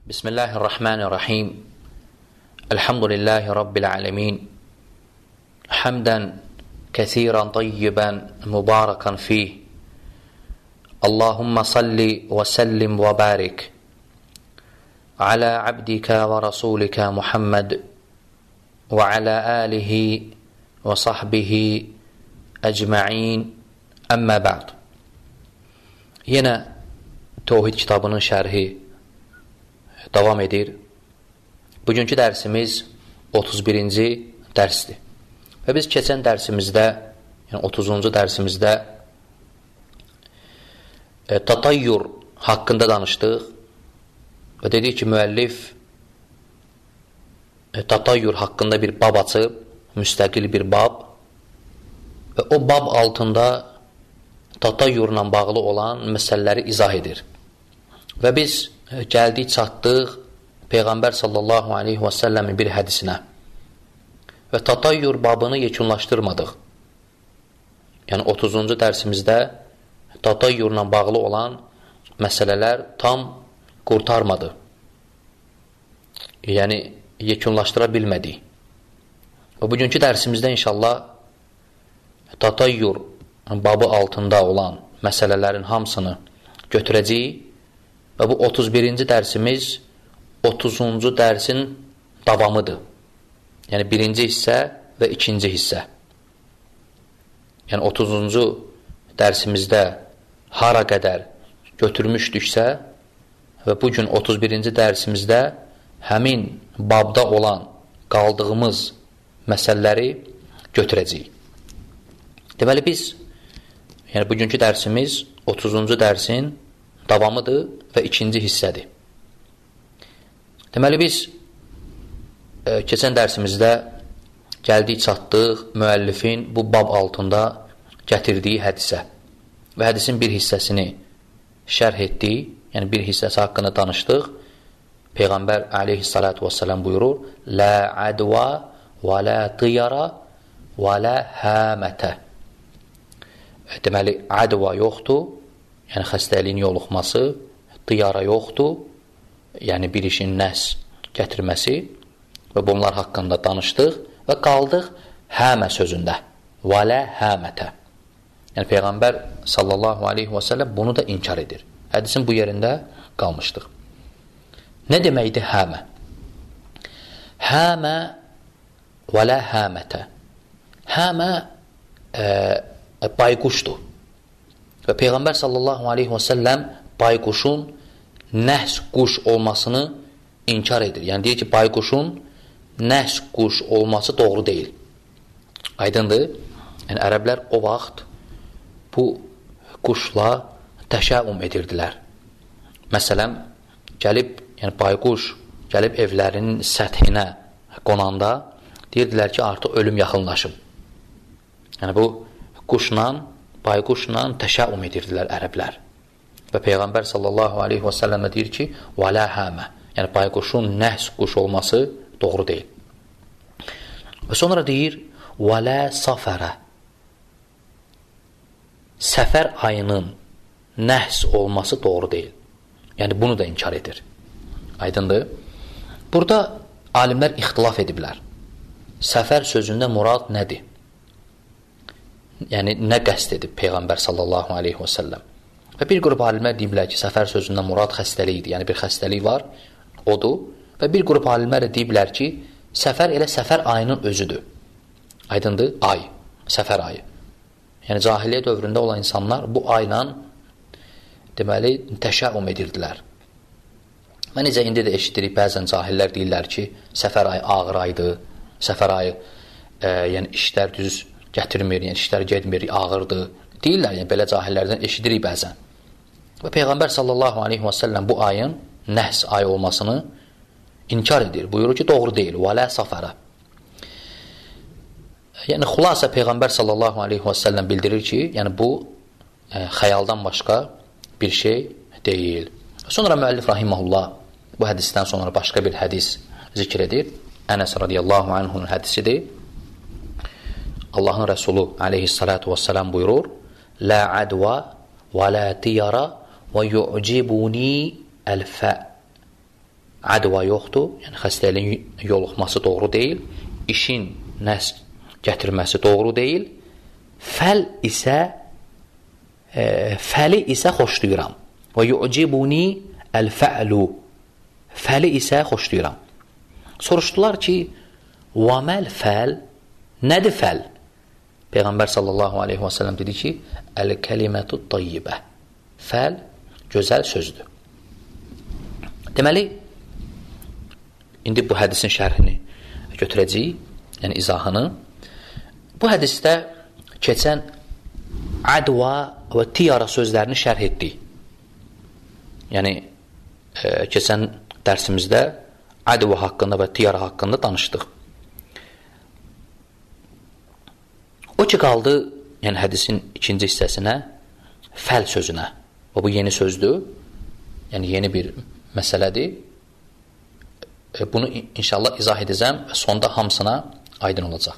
Bismillahirrahmanirrahim. Elhamdülillahi Rabbil alemin. Hamdən kəsiran tayyiban mübarakan fih. Allahumma salli və sallim və barik ala abdika və rasulika Muhammed və ala alihi və sahbihi əcma'in. Əmmə ba'd. Yenə Təvhid kitabının şərhi davam edir. Bugünkü dərsimiz 31-ci dərsdir. Və biz keçən dərsimizdə, yəni 30-cu dərsimizdə tatayyur haqqında danışdıq və dedik ki, müəllif tatayyur haqqında bir bab açıb, müstəqil bir bab və o bab altında tatayyurla bağlı olan məsələləri izah edir. Və biz gəldik, çatdıq Peyğəmbər sallallahu aleyhi və səlləmin bir hədisinə və tatayyur babını yekunlaşdırmadıq. Yəni 30-cu dərsimizdə tatayyurla bağlı olan məsələlər tam qurtarmadı. Yəni yekunlaşdıra bilmədik. Və bugünkü dərsimizdə inşallah tatayyur babı altında olan məsələlərin hamısını götürəcəyik. Və bu 31-ci dərsimiz 30-cu dərsin davamıdır. Yəni birinci hissə və ikinci hissə. Yəni 30-cu dərsimizdə hara qədər götürmüşdüksə və bugün 31-ci dərsimizdə həmin babda olan qaldığımız məsələləri götürəcəyik. Deməli biz, yəni bugünkü dərsimiz 30-cu dərsin davamıdır və ikinci hissədir. Deməli biz keçən dərsimizdə gəldik, çatdıq müəllifin bu bab altında gətirdiyi hədisə və hədisin bir hissəsini şərh etdik, yəni bir hissəsi haqqında danışdıq. Peyğəmbər aleyhissalatu vesselam buyurur: "La adwa və la tiyara və la hamətə." Deməli, adva yoxdur, yəni xəstəliyin yoluxması, tiyara yoxdur, yəni bir işin nəhs gətirməsi və bunlar haqqında danışdıq və qaldıq həmə sözündə. Və lə həmətə. Yəni Peyğəmbər sallallahu aleyhi və səlləm bunu da inkar edir. Hədisin bu yerində qalmışdıq. Nə deməkdir həmə? Həmə və lə həmətə. Həmə bayquşdur. Və Peyğəmbər sallallahu aleyhi və səlləm bayquşun nəhs quş olmasını inkar edir. Yəni deyir ki, bayquşun nəhs quş olması doğru deyil. Aydındır? Yəni ərəblər o vaxt bu quşla təşəum edirdilər. Məsələn, yəni bayquş gəlib evlərinin səthinə qonanda deyirdilər ki, artıq ölüm yaxınlaşıb. Yəni bu bayquşla təşəum edirdilər ərəblər. Və Peyğəmbər sallallahu aleyhi və səlləm deyir ki, və lə həmə. Yəni bayquşun nəhs quş olması doğru deyil. Və sonra deyir, və lə safərə. Səfər ayının nəhs olması doğru deyil. Yəni bunu da inkar edir. Aydındır? Burada alimlər ixtilaf ediblər. Səfər sözündə murad nədir? Yəni nə qəsd edib Peyğəmbər sallallahu aleyhi və səlləm? Və bir qrup alimlər deyiblər ki, səfər sözündən murad xəstəlikdir. Yəni bir xəstəlik var, odur. Və bir qrup alimlər deyiblər ki, səfər elə səfər ayının özüdür. Aydındır? Ay, səfər ayı. Yəni cahiliyyə dövründə olan insanlar bu ayla deməli təşəum edirdilər. Və necə indi də eşidirik, bəzən cahillər deyirlər ki, səfər ayı ağır aydır, səfər ayı yəni işlər düz gətirmir, yəni işlər getmir, ağırdır. Deyirlər, yəni belə cahillərdən eşidirik bəzən. Və Peyğəmbər sallallahu aleyhi və səlləm bu ayın nəhs ayı olmasını inkar edir. Buyurur ki, doğru deyil. Və lə safərə. Yəni xülasə Peyğəmbər sallallahu aleyhi və səlləm bildirir ki, yəni bu xəyaldan başqa bir şey deyil. Sonra müəllif rahiməhullah bu hədisdən sonra başqa bir hədis zikr edir. Ənəs radiyallahu anhunun hədisidir. Allahın Rəsulu aleyhissalatu vesselam buyurur: "La adwa və la tiyara və yu'cibuni el-fa." ədva yoxdur, yəni xəstəliyin yoluxması doğru deyil, işin nəs gətirməsi doğru deyil, fəli isə xoşlayıram. Və yu'cibuni əl-fə'lu, fəli isə xoşlayıram. Soruşdular ki, vəməl fəl, nədir fəl? Peyğəmbər sallallahu aleyhi və səlləm dedi ki, əl-kəlimətü tayyibə, fəl gözəl sözdür. Deməli, indi bu hədisin şərhini götürəcəyik, yəni izahını. Bu hədisdə keçən ədva və tiyara sözlərini şərh etdik. Yəni, keçən dərsimizdə ədva haqqında və tiyara haqqında danışdıq. O ki, qaldı, yəni hədisin ikinci hissəsinə, fəl sözünə. Və bu yeni sözdür, yəni yeni bir məsələdir. Bunu inşallah izah edəcəm və sonda hamısına aydın olacaq.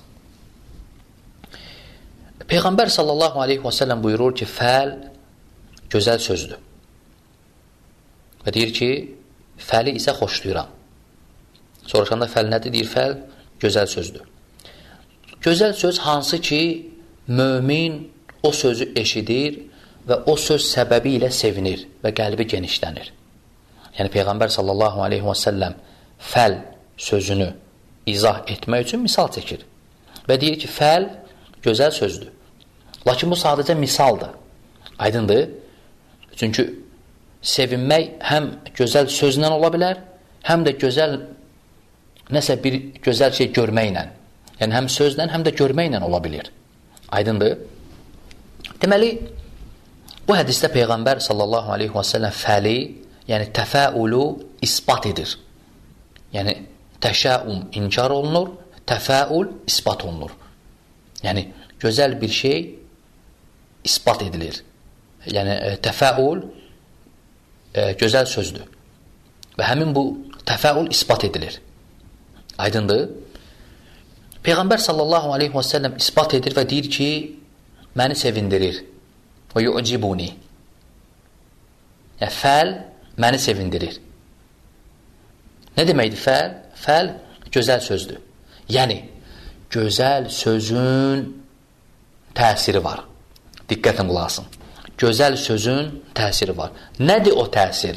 Peyğəmbər sallallahu aleyhi və səlləm buyurur ki, fəl gözəl sözdür. Və deyir ki, fəli isə xoşlayıram. Soruşanda fəl nədir? Deyir, fəl gözəl sözdür. Gözəl söz hansı ki, mömin o sözü eşidir və o söz səbəbi ilə sevinir və qəlbi genişlənir. Yəni, Peyğəmbər sallallahu aleyhi və səlləm fəl sözünü izah etmək üçün misal çəkir. Və deyir ki, fəl gözəl sözdür. Lakin bu sadəcə misaldır. Aydındır. Çünki sevinmək həm gözəl sözlə ola bilər, həm də nəsə bir gözəl şey görməklə. Yəni, həm sözlə, həm də görməklə ola bilir. Aydındır. Deməli, bu hədisdə Peyğəmbər sallallahu aleyhi və səlləm fəli, yəni təfəulu isbat edir. Yəni, təşəum inkar olunur, təfəul isbat olunur. Yəni, gözəl bir şey isbat edilir. Yəni, təfəul gözəl sözdür. Və həmin bu təfəul isbat edilir. Aydındır. Peyğəmbər sallallahu aleyhi və səlləm isbat edir və deyir ki, məni sevindirir. Və yu'cibuni. Yəni, fəl məni sevindirir. Nə deməkdir fəl? Fəl gözəl sözdür. Yəni, gözəl sözün təsiri var. Diqqətin qulaq asın. Gözəl sözün təsiri var. Nədir o təsir?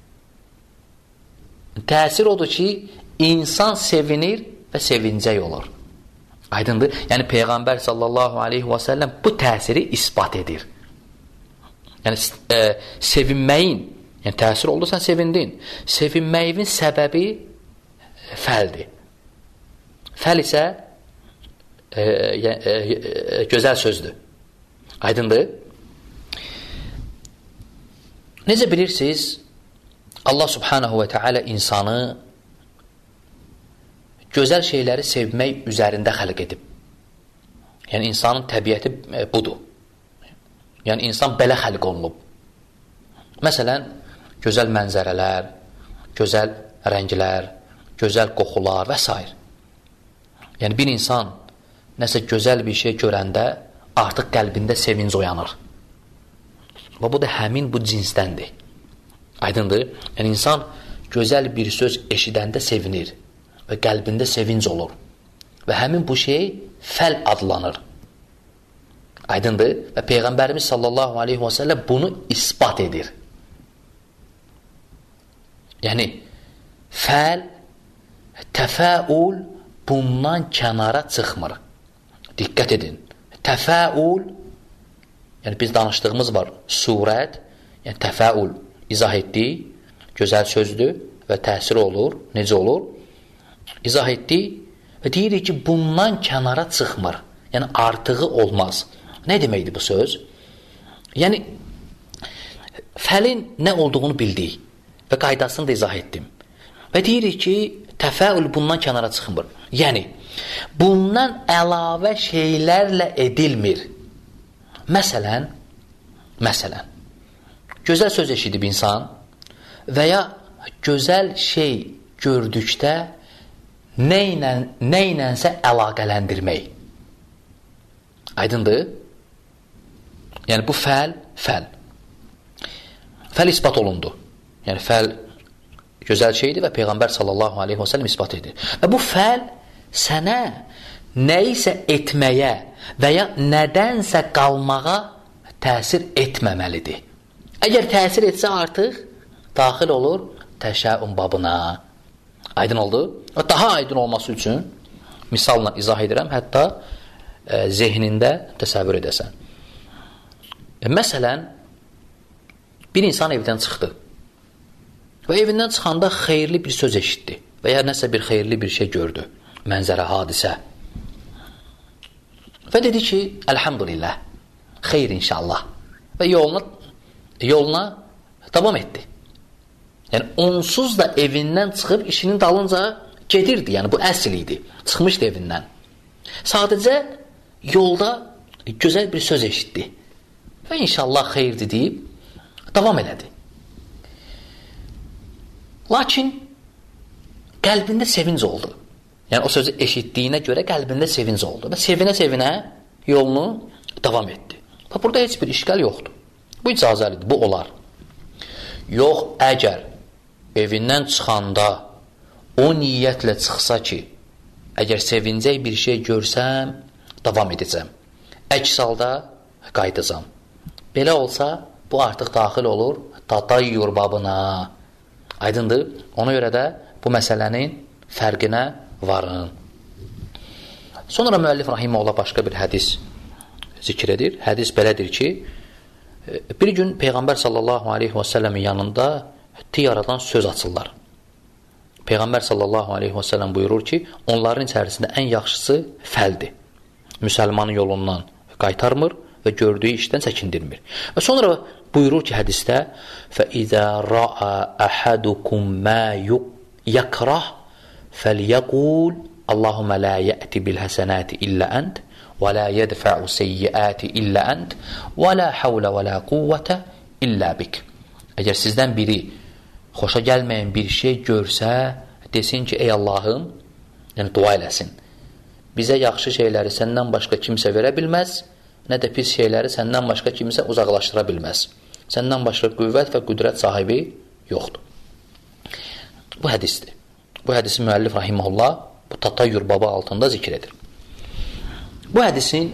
Təsir odur ki, insan sevinir və sevincək olur. Aydındır. Yəni, Peyğəmbər sallallahu aleyhi və səlləm bu təsiri isbat edir. Yəni, sevinməyin, yəni təsir oldu, sən sevindin. Sevinməyin səbəbi fəldir. Fəl isə gözəl sözdür. Aydındır. Necə bilirsiniz, Allah subhanahu və teala insanı gözəl şeyləri sevmək üzərində xəlq edib. Yəni, insanın təbiəti budur. Yəni, insan belə xəlq olunub. Məsələn, gözəl mənzərələr, gözəl rənglər, gözəl qoxular və s. Yəni, bir insan nəsə gözəl bir şey görəndə artıq qəlbində sevinc oyanır. Və bu da həmin bu cinsdəndir. Aydındır. Yəni, insan gözəl bir söz eşidəndə sevinir və qəlbində sevinc olur. Və həmin bu şey fəl adlanır. Aydındır. Və Peyğəmbərimiz sallallahu aleyhi və səlləm bunu isbat edir. Yəni, fəl, təfəul bundan kənara çıxmır. Diqqət edin. Təfəul, yəni biz danışdığımız var, surət, yəni təfəul izah etdik, gözəl sözdür və təsiri olur, necə olur? İzah etdik və deyirik ki, bundan kənara çıxmır, yəni artığı olmaz. Nə deməkdir bu söz? Yəni, fəlin nə olduğunu bildik və qaydasını da izah etdim. Və deyirik ki, təfəul bundan kənara çıxmır. Yəni, bundan əlavə şeylərlə edilmir. Məsələn, gözəl söz eşidib insan və ya gözəl şey gördükdə nə ilənsə əlaqələndirmək. Aydındır? Yəni, bu fəl. Fəl isbat olundu. Yəni, fəl gözəl şeydir və Peyğəmbər sallallahu aleyhi və səlləm isbat edir. Və bu fəal sənə nəyisə etməyə və ya nədənsə qalmağa təsir etməməlidir. Əgər təsir etsə artıq daxil olur təşəun babına. Aydın oldu? Daha aydın olması üçün misalla izah edirəm, hətta zehnində təsəvvür edəsən. Məsələn, bir insan evdən çıxdı və evindən çıxanda xeyirli bir söz eşitdi və ya nəsə bir xeyirli bir şey gördü, mənzərə, hadisə. Və dedi ki, əlhamdülillah, xeyr inşallah və yoluna davam etdi. Yəni, onsuz da evindən çıxıb işinin dalınca gedirdi, yəni bu əsl idi, çıxmışdı evindən. Sadəcə yolda gözəl bir söz eşitdi və inşallah xeyirdir deyib davam elədi. Lakin qəlbində sevinc oldu. Yəni o sözü eşitdiyinə görə qəlbində sevinc oldu və sevinə-sevinə yolunu davam etdi. Və burada heç bir işgal yoxdur. Bu icazəlidir, bu olar. Yox, əgər evindən çıxanda o niyyətlə çıxsa ki, əgər sevincək bir şey görsəm, davam edəcəm. Əks halda qayıdacam. Belə olsa, bu artıq daxil olur tatayyur babına. Aydındır? Ona görə də bu məsələnin fərqinə varın. Sonra müəllif rahimehullah başqa bir hədis zikr edir. Hədis belədir ki, bir gün Peyğəmbər sallallahu aleyhi və səlləmin yanında tiyaradan söz açırlar. Peyğəmbər sallallahu aleyhi və səlləm buyurur ki, onların içərisində ən yaxşısı fəldir. Müsəlmanın yolundan qaytarmır və gördüyü işdən çəkindirmir. Və sonra buyurur ki, hədisdə فَإِذَا رَأَى أَحَدُكُمْ مَا يَكْرَهُ فَلْيَقُولْ اللهم لا يأتي بالحسنات إلا أنت ولا يدفع السيئات إلا أنت ولا حول ولا قوة إلا بك. Əgər sizdən biri xoşa gəlməyən bir şey görsə, desin ki, ey Allahım, yəni dua eləsin. Bizə yaxşı şeyləri səndən başqa kimsə verə bilməz, nə də pis şeyləri səndən başqa kimsə uzaqlaşdıra bilməz. Səndən başqa qüvvət və qüdrət sahibi yoxdur. Bu hədisdir. Bu hədisi müəllif rahimehullah bu tatayyur baba altında zikr edir. Bu hədisin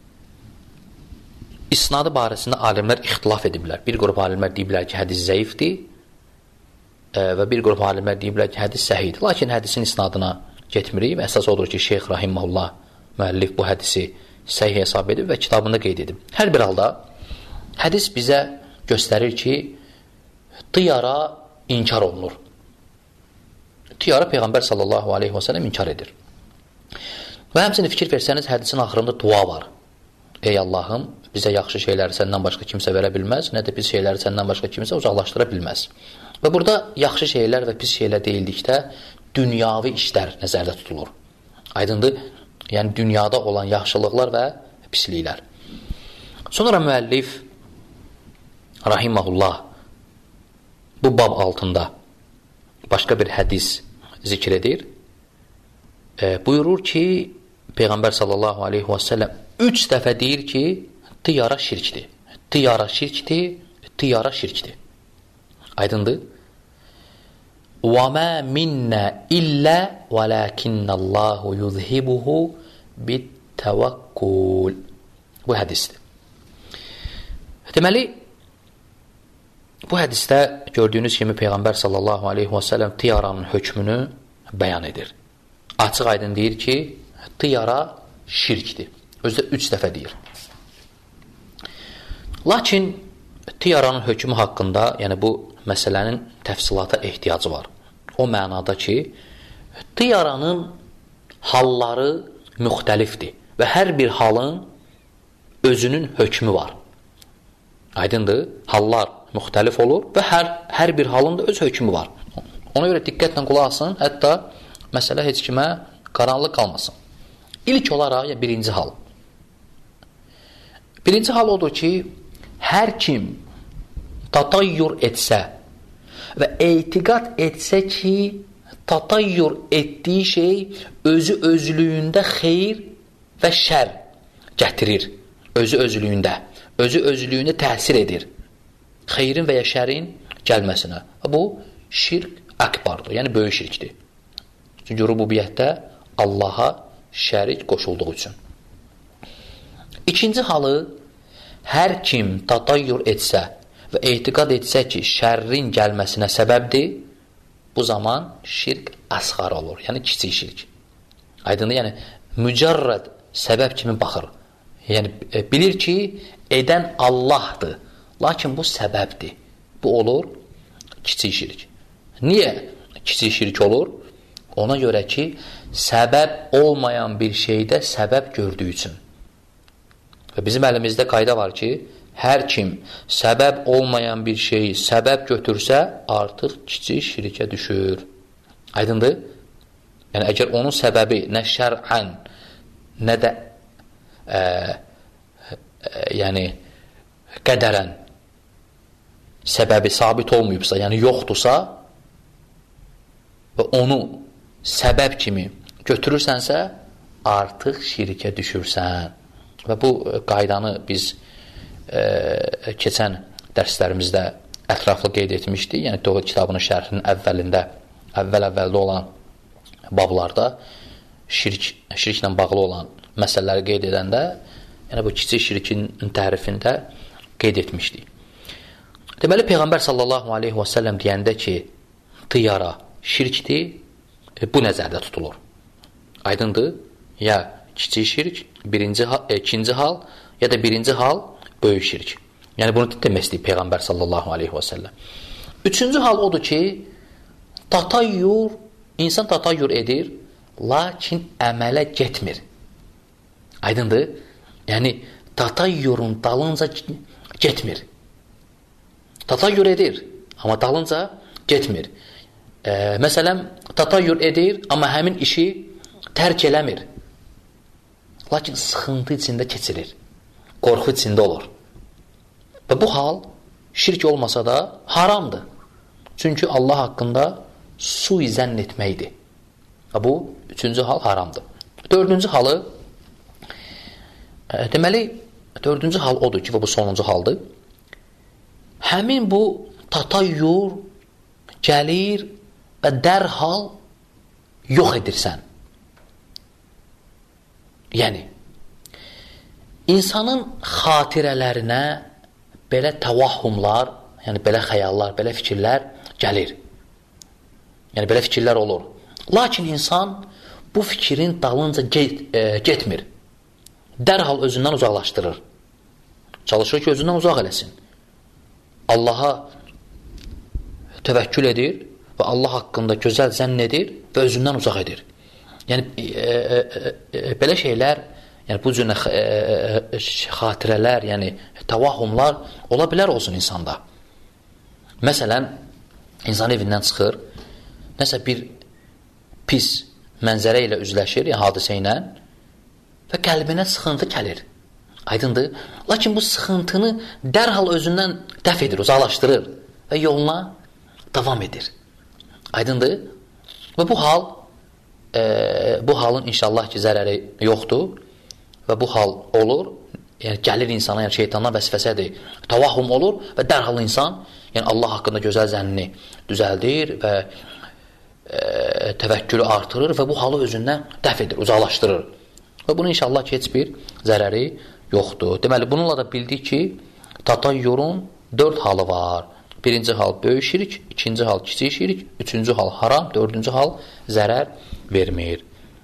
isnadı barəsində alimlər ixtilaf ediblər. Bir qrup alimlər deyiblər ki, hədis zəifdir və bir qrup alimlər deyiblər ki, hədis səhihdir. Lakin hədisin isnadına getmirik və əsas odur ki, Şeyx rahimehullah müəllif bu hədisi səhih hesab edib və kitabında qeyd edib. Hər bir halda hədis bizə göstərir ki, tiyara inkar olunur. Tiyara Peyğəmbər sallallahu aleyhi və səlləm inkar edir. Və həmçinin fikir versəniz, hədisin axırında dua var. Ey Allahım, bizə yaxşı şeyləri səndən başqa kimsə verə bilməz, nə də pis şeyləri səndən başqa kimsə uzaqlaşdıra bilməz. Və burada yaxşı şeylər və pis şeylər deyildikdə dünyavi işlər nəzərdə tutulur. Aydındır? Yəni dünyada olan yaxşılıqlar və pisliklər. Sonra müəllif rahimehullah bu bab altında başqa bir hədis zikr edir. Buyurur ki, Peyğəmbər sallallahu aleyhi və səlləm 3 dəfə deyir ki, tiyara şirkdir. Tiyara şirkdir, tiyara şirkdir. Aydındır? وَمَا مِنَّا إِلَّا وَلَكِنَّ اللّٰهُ يُذْهِبُهُ بِالتَّوَكُّلِ. Bu hədisdir. Deməli, bu hədisdə gördüyünüz kimi Peyğəmbər sallallahu aleyhi və səlləm tiyaranın hökmünü bəyan edir. Açıq aydın deyir ki, tiyara şirkdir. Özdə 3 dəfə deyir. Lakin tiyaranın hökmü haqqında, yəni bu məsələnin təfsilata ehtiyacı var. O mənada ki, tiyaranın halları müxtəlifdir və hər bir halın özünün hökmü var. Aydındır? Hallar müxtəlif olur və hər bir halın da öz hökmü var. Ona görə diqqətlə qulaq asın, hətta məsələ heç kimə qaranlıq qalmasın. İlk olaraq birinci hal. Birinci hal odur ki, hər kim tatayyur etsə və etiqad etsə ki, tatayyur etdiyi şey özü özlüyündə xeyir və şər gətirir. Özü özlüyündə təsir edir. Xeyrin və ya şərin gəlməsinə. Bu, şirk əkbardır, yəni böyük şirkdir. Çünki rububiyyətdə Allaha şərik qoşulduğu üçün. İkinci halı, hər kim tatayyur etsə və etiqad etsə ki, şərrin gəlməsinə səbəbdir, bu zaman şirk əsğar olur, yəni kiçik şirk. Aydındır, yəni mücərrəd səbəb kimi baxır. Yəni bilir ki, edən Allahdır, lakin bu səbəbdir. Bu olur kiçik şirk. Niyə kiçik şirk olur? Ona görə ki, səbəb olmayan bir şeydə səbəb gördüyü üçün. Və bizim əlimizdə qayda var ki, hər kim səbəb olmayan bir şeyi səbəb götürsə, artıq kiçik şirkə düşür. Aydındır? Yəni, əgər onun səbəbi nə şər'ən, nə də yəni qədərən səbəbi sabit olmayıbsa, yəni yoxdursa və onu səbəb kimi götürürsənsə, artıq şirkə düşürsən. Və bu qaydanı biz keçən dərslərimizdə ətraflı qeyd etmişdik. Yəni, Tövhid kitabının şərhinin əvvəldə olan bablarda şirklə bağlı olan məsələləri qeyd edəndə, yəni bu kiçik şirkin tərifində qeyd etmişdik. Deməli, Peyğəmbər sallallahu aleyhi və səlləm deyəndə ki, tiyara şirkdir, bu nəzərdə tutulur. Aydındır? Ya kiçik şirk, ikinci hal, ya da birinci hal böyük şirk. Yəni, bunu demək istəyir Peyğəmbər sallallahu aleyhi və səlləm. Üçüncü hal odur ki, insan tatayyur edir, lakin əmələ getmir. Aydındır? Yəni, tatayyurun dalınca getmir. Tatayyur edir, amma dalınca getmir. Məsələn, tatayyur edir, amma həmin işi tərk eləmir. Lakin sıxıntı içində keçirir. Qorxu içində olur. Və bu hal şirk olmasa da haramdır. Çünki Allah haqqında suizənn etməkdir. Və bu üçüncü hal haramdır. Dördüncü halı, deməli, dördüncü hal odur ki, və bu sonuncu haldır. Həmin bu tatayyur gəlir və dərhal yox edirsən. Yəni, insanın xatirələrinə belə təvahhumlar, yəni belə xəyallar, belə fikirlər gəlir. Yəni, belə fikirlər olur. Lakin insan bu fikrin dalınca getmir. Dərhal özündən uzaqlaşdırır. Çalışır ki, özündən uzaq eləsin. Allaha təvəkkül edir və Allah haqqında gözəl zənn edir və özündən uzaq edir. Yəni, belə şeylər, yəni bu cür xatirələr, yəni təvahhumlar ola bilər olsun insanda. Məsələn, insan evindən çıxır, nəsə bir pis mənzərə ilə üzləşir, yəni hadisə ilə və qəlbinə sıxıntı gəlir. Aydındır? Lakin bu sıxıntını dərhal özündən dəf edir, uzaqlaşdırır və yoluna davam edir. Aydındır? Və bu halın inşallah ki, zərəri yoxdur və bu hal olur, yəni gəlir insana, yəni şeytandan vəsvəsədir, təvahhum olur və dərhal insan, yəni Allah haqqında gözəl zənnini düzəldir və təvəkkülü artırır və bu halı özündən dəf edir, uzaqlaşdırır. Və bunun inşallah ki, heç bir zərəri yoxdur. Deməli, bununla da bildik ki, tatayyurun 4 halı var. Birinci hal böyük şirk, ikinci hal kiçik şirk, üçüncü hal haram, dördüncü hal zərər vermir.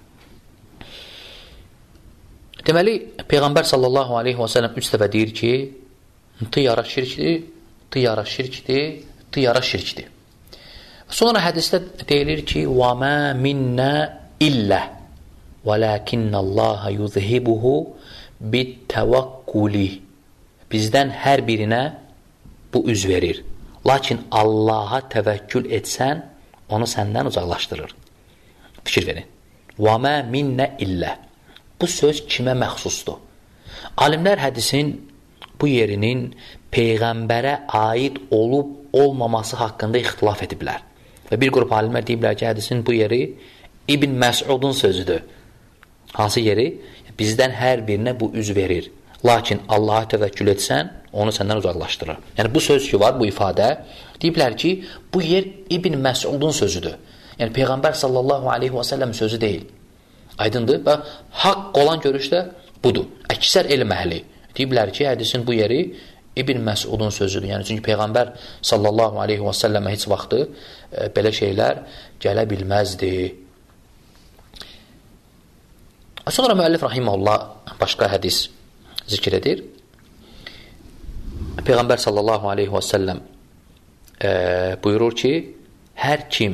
Deməli, Peyğəmbər sallallahu aleyhi və səlləm 3 dəfə deyir ki, tiyara şirkdir, tiyara şirkdir, tiyara şirkdir. Sonra hədisdə deyilir ki, وَمَا مِنَّا إِلَّا وَلَكِنَّ اللّٰهَ يُذْهِبُهُ بِالتَّوَكُّلِ Bizdən hər birinə bu üz verir. Lakin Allaha təvəkkül etsən, onu səndən uzaqlaşdırır. Fikir verin. وَمَا مِنَّا إِلَّا Bu söz kimə məxsusdur? Alimlər hədisin bu yerinin Peyğəmbərə aid olub-olmaması haqqında ixtilaf ediblər. Və bir qrup alimlər deyiblər ki, hədisin bu yeri İbn Məsudun sözüdür. Hansı yeri? Bizdən hər birinə bu üz verir. Lakin Allaha təvəkkül etsən, onu səndən uzaqlaşdırır. Yəni, bu söz ki var, bu ifadə, deyiblər ki, bu yer İbn Məsudun sözüdür. Yəni, Peyğəmbər sallallahu aleyhi və səlləm sözü deyil. Aydındır və haqq olan görüşdə budur. Əksər elm əhli deyiblər ki, hədisin bu yeri İbn Məsudun sözüdür. Yəni, çünki Peyğəmbər sallallahu aleyhi və səlləmə heç vaxtı belə şeylər gələ bilməzdi. Sonra müəllif rahiməhullah başqa hədis zikr edir. Peyğəmbər sallallahu aleyhi və səlləm buyurur ki, hər kim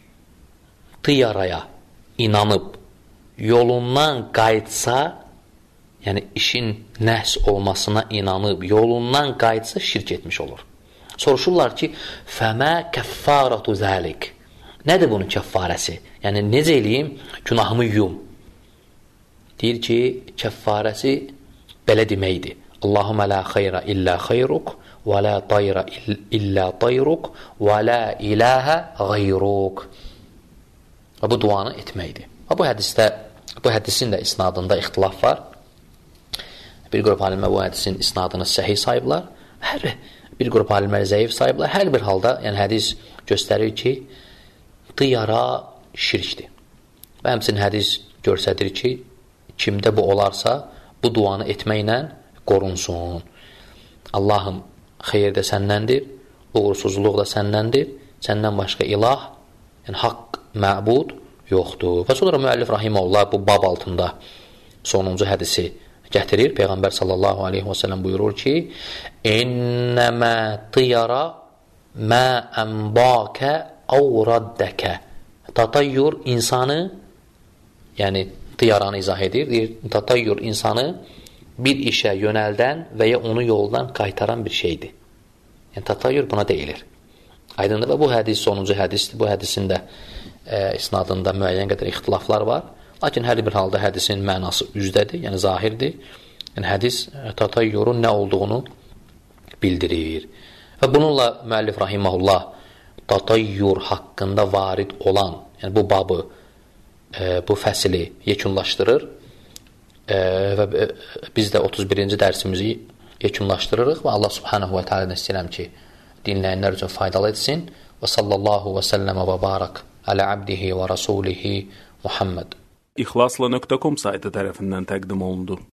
tıyaraya inanıb yolundan qayıtsa, yəni işin nəhs olmasına inanıb yolundan qayıtsa şirk etmiş olur. Soruşurlar ki, fəmə kəffaratu zəlik. Nədir bunun kəffarəsi? Yəni, necə eləyim? Günahımı yum. Deyir ki, kəffarəsi belə deməkdir. Allahumə la xeyrə illə xeyruk və la tayrə illə tayruk və la iləhə qayruk. Və bu duanı etməkdir. Və bu hədisin də isnadında ixtilaf var. Bir qrup alimlər bu hədisin isnadını səhih sayıblar. Bir qrup alimlər zəif sayıblar. Hər bir halda, yəni hədis göstərir ki, tıyara şirkdir. Və həmçinin hədis göstərir ki, kimdə bu olarsa, bu duanı etməklə qorunsun. Allahım, xeyir də səndəndir, uğursuzluq da səndəndir, səndən başqa ilah, yəni haqq, məbud yoxdur. Və sonra müəllif rahiməhullah bu bab altında sonuncu hədisi gətirir. Peyğəmbər sallallahu aleyhi və səlləm buyurur ki, İnnəmə tıyara mə ənbəkə əvraddəkə. Tatayyur insanı, yəni tiyaranı izah edir. Deyir, tatayyur insanı bir işə yönəldən və ya onu yoldan qaytaran bir şeydir. Yəni, tatayyur buna deyilir. Aydındır və bu hədis sonuncu hədisdir. Bu hədisin də isnadında müəyyən qədər ixtilaflar var. Lakin hər bir halda hədisin mənası üzdədir, yəni zahirdir. Yəni, hədis tatayyurun nə olduğunu bildirir. Və bununla müəllif rahiməhullah tatayyur haqqında varid olan, yəni bu babı, bu fəsili yekunlaşdırır və biz də 31-ci dərsimizi yekunlaşdırırıq və Allah subhanahu və teala istəyirəm ki, dinləyənlər üçün faydalı etsin və sallallahu və səlləmə və barak alə abdihi və rasulihi Muhammed. İxlasla.com saytı tərəfindən təqdim olundu.